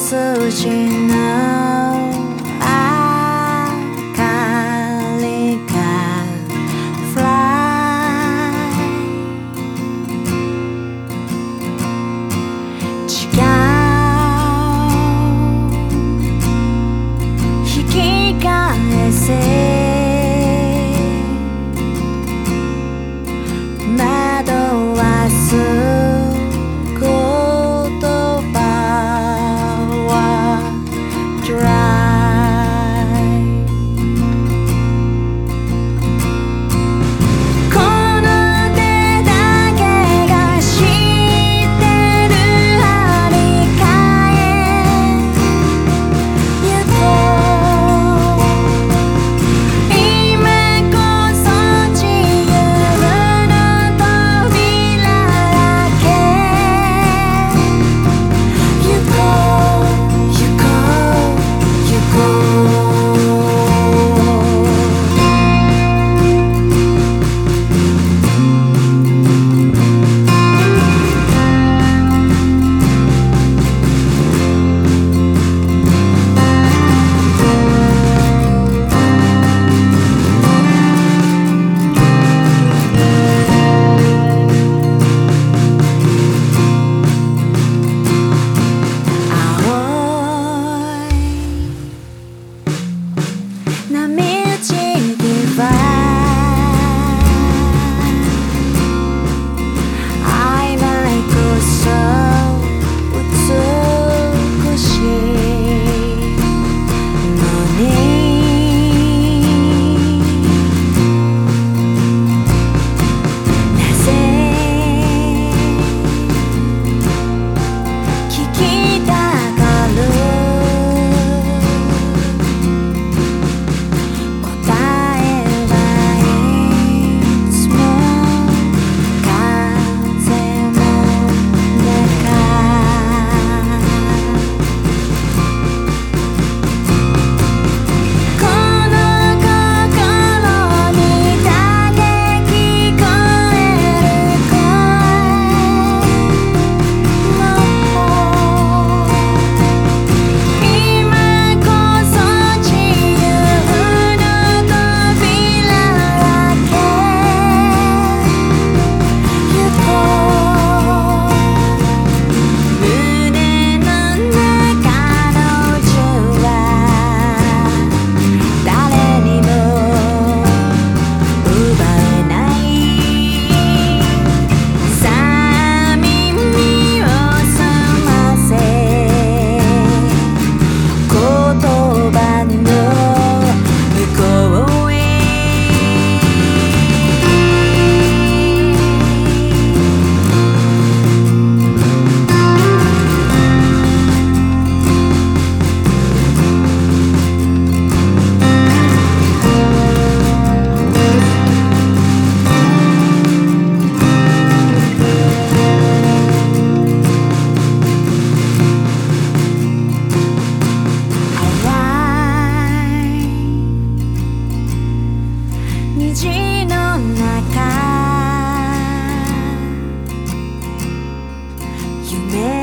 筋の明かりが Fly 違う引き返せ惑わす言葉は Dry この手だけが知ってるありかへ行こう今こそ自由の扉開け行こう行こう行こ青い波打ち際曖昧こそ美しいのになぜ聞きたがる答えはいつも風の中この心にだけ聞こえる声も今こそ自由の扉開け行こう胸の中の銃は誰にも奪えないさあ耳を澄ませ言葉の向こうへ虹の中夢